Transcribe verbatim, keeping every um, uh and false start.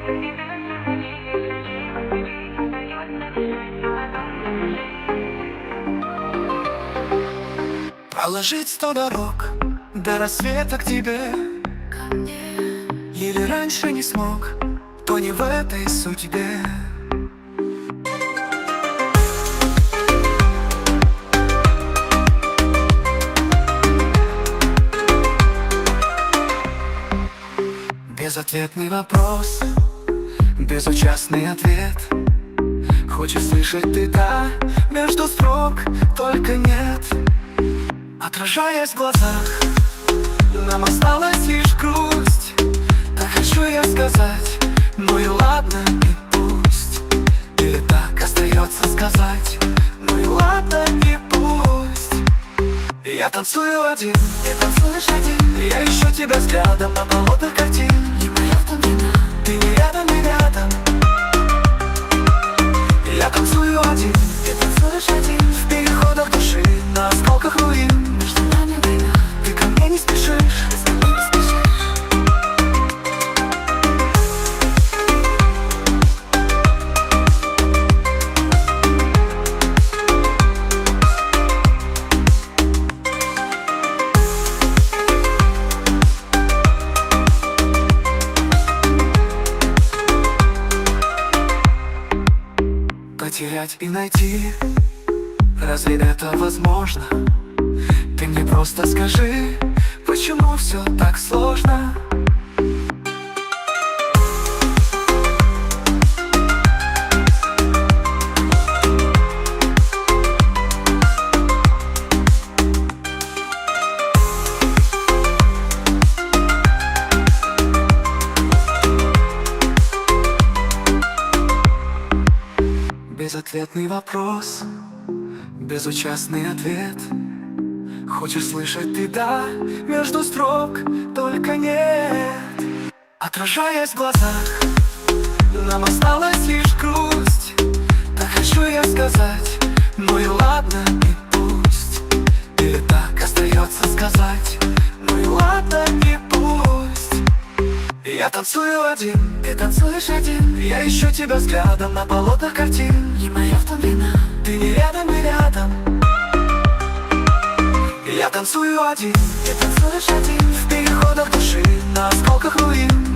Проложить сто дорог до рассвета к тебе, ко мне. или раньше не смог, то не в этой судьбе. Безответный вопрос, безучастный ответ. Хочешь слышать ты «да» между строк, только нет. Отражаясь в глазах, нам осталась лишь грусть. Так хочу я сказать, ну и ладно, и пусть. Или так остается сказать, ну и ладно, и пусть. Я танцую один, ты танцуешь один. Я ищу тебя взглядом на болотах картин. Не моя в том вина. Ты не рядом, не рядом. Я танцую один, ты танцуешь один. В переходах души, на осколках руин. Между нами война. Ты ко мне не спешишь, Ты со мной не спешишь. потерять и найти, разве это возможно? Ты мне просто скажи, почему все так сложно? Безответный вопрос, безучастный ответ. Хочешь слышать ты «да» между строк, только нет. Отражаясь в глазах, нам осталась лишь грусть. Так хочу я сказать, ну и ладно, и пусть. Или так остается сказать, ну и ладно, и пусть. Я танцую один, ты танцуешь один. Я ищу тебя взглядом на болотах картин. Не моя в том вина. Ты не рядом, не рядом. Я танцую один, ты танцуешь один. В переходах души, на осколках руин.